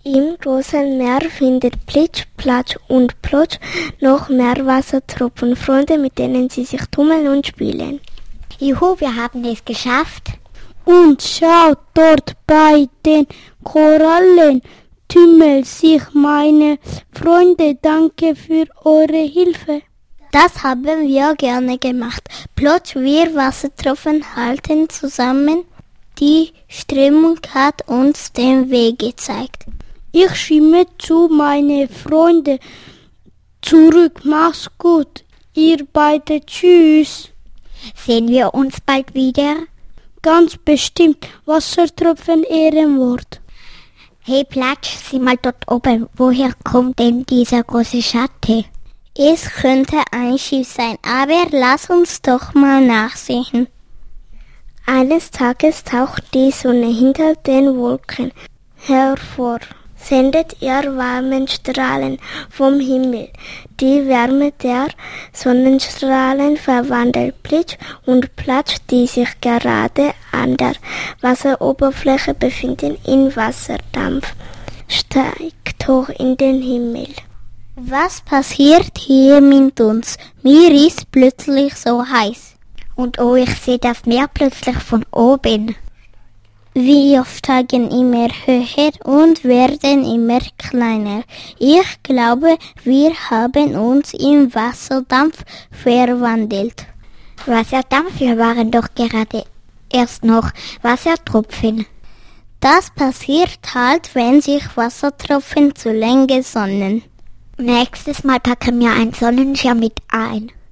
Im großen Meer findet Plitsch, Platsch und Plotsch noch mehr Wassertropfen, Freunde, mit denen sie sich tummeln und spielen. Juhu, wir haben es geschafft. Und schaut dort bei den Korallen, tümmelt sich meine Freunde, danke für eure Hilfe. Das haben wir gerne gemacht. Plotsch, wir Wassertropfen halten zusammen. Die Strömung hat uns den Weg gezeigt. Ich schwimme zu meine Freunde zurück. Mach's gut, ihr beide. Tschüss. Sehen wir uns bald wieder? Ganz bestimmt. Wassertropfen Ehrenwort. Hey Platsch, sieh mal dort oben. Woher kommt denn dieser große Schatten? Es könnte ein Schiff sein, aber lass uns doch mal nachsehen. Eines Tages taucht die Sonne hinter den Wolken hervor, sendet ihr warmen Strahlen vom Himmel. Die Wärme der Sonnenstrahlen verwandelt Plitsch und Platsch, die sich gerade an der Wasseroberfläche befinden, in Wasserdampf, steigt hoch in den Himmel. Was passiert hier mit uns? Mir ist plötzlich so heiß. Und oh, ich sehe das Meer plötzlich von oben. Wir steigen immer höher und werden immer kleiner. Ich glaube, wir haben uns in Wasserdampf verwandelt. Wasserdampf, wir waren doch gerade erst noch Wassertropfen. Das passiert halt, wenn sich Wassertropfen zu lange sonnen. Nächstes Mal packen wir einen Sonnenschirm mit ein.